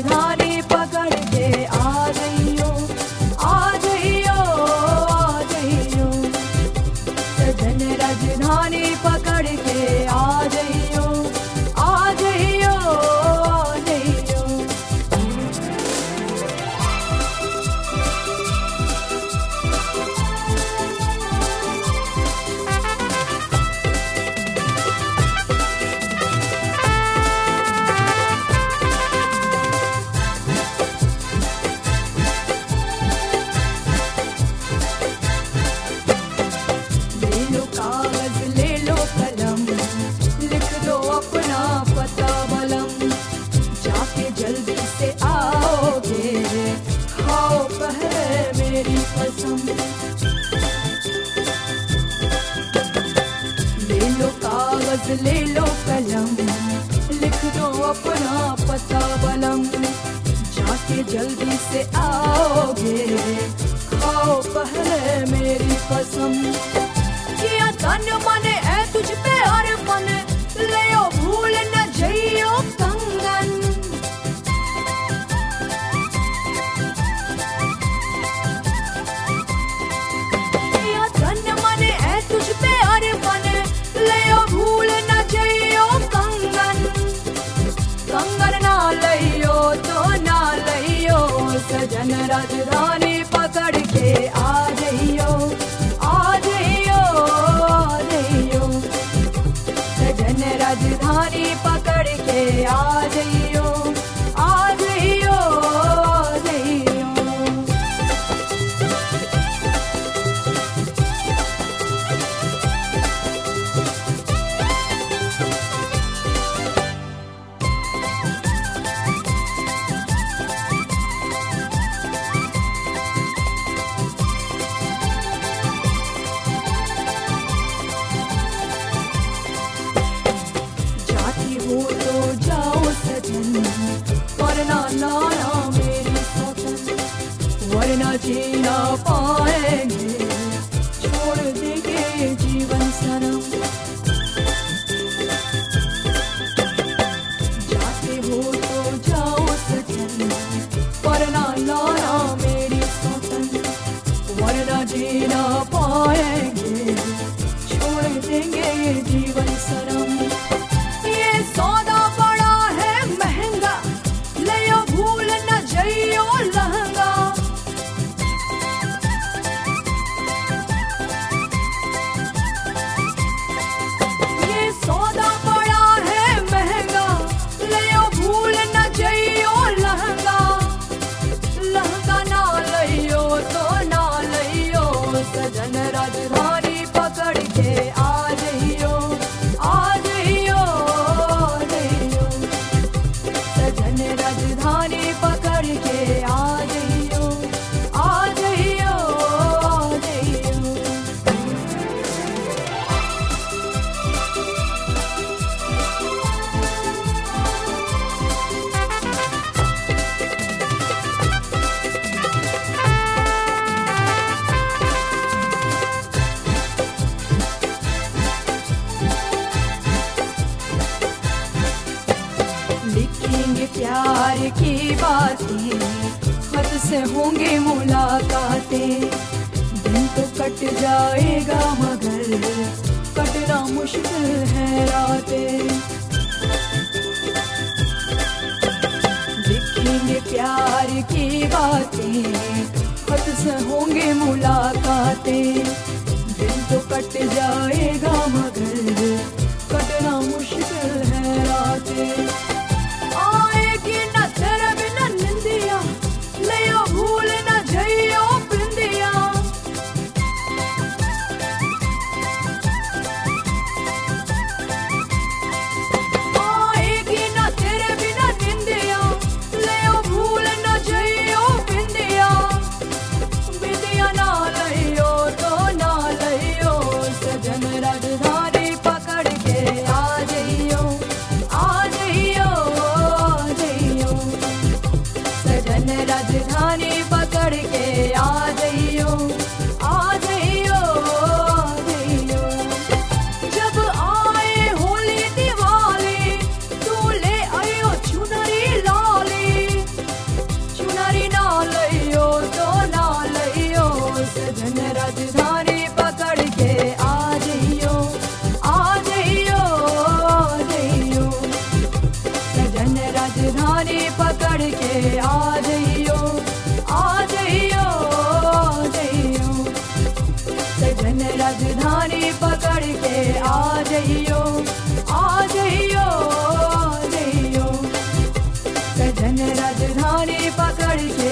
राजधानी पकड़ के आ जइयो, आ जइयो, आ जइयो। सजन राजधानी पकड़ के आ जइयो, आ जइयो, आ जइयो। ले लो कागज ले लो कलम, लिख दो अपना पता बलम। जाके जल्दी से आओगे, खाओ पहले मेरी कसम। ले लो कागज ले लो कलम, लिख दो अपना पता बलम। जाके जल्दी से आओगे, खाओ पहले मेरी कसम। किया तन मन है तुझ पे अर्पण, लियो भूल न जइयो कंगन। किया तन मन है तुझ पे अर्पण, लियो भूल न जइयो कंगन। कंगन ना लियो तो ना लियो, सजन राजधानी पकड़ के आ जइयो, आ जइयो, आ जइयो। सजन राजधानी पकड़ के आ जइयो, आ जइयो, आ जइयो। जाती हो तो जाओ सजन, वरना लाना मेरी सौतन। वरना जीना पाएंगे, छोड़ देंगे जीवन सनम। जाते हो तो जाओ सजन, वरना लाना मेरी सौतन। वरना जीना पाएंगे, छोड़ देंगे जीवन सनम। ये सौदा बड़ा है महंगा, लियो भूल न जइयो लहंगा। ये सौदा बड़ा है महंगा, लियो भूल न जइयो लहंगा। लहंगा ना लियो तो ना लियो, सजन राजधानी पकड़ के आ जइयो, आ जइयो, आ जइयो। सजन राजधानी पकड़ के आ जइयो, आ जइयो, आ जइयो। लिखेंगे प्यार की बातें, खत से होंगे मुलाकातें। दिन तो कट जाएगा मगर कटना मुश्किल है रातें। लिखेंगे प्यार की बातें, खत से होंगे मुलाकातें। दिन तो कट जाएगा मगर कटना मुश्किल है रातें। आएगी न तेरे बिना निंदिया, लियो भूल न जइयो बिंदिया। आएगी न तेरे बिना निंदिया, लियो भूल न जइयो बिंदिया। बिंदिया ना लियो तो ना लियो, सजन राजधानी पकड़ के आ जइयो, आ जइयो, पकड़ के आ जइयो, आ जइयो, आ जइयो। सजन राजधानी पकड़ के आ जइयो, आ जइयो, आ जइयो। सजन राजधानी पकड़ के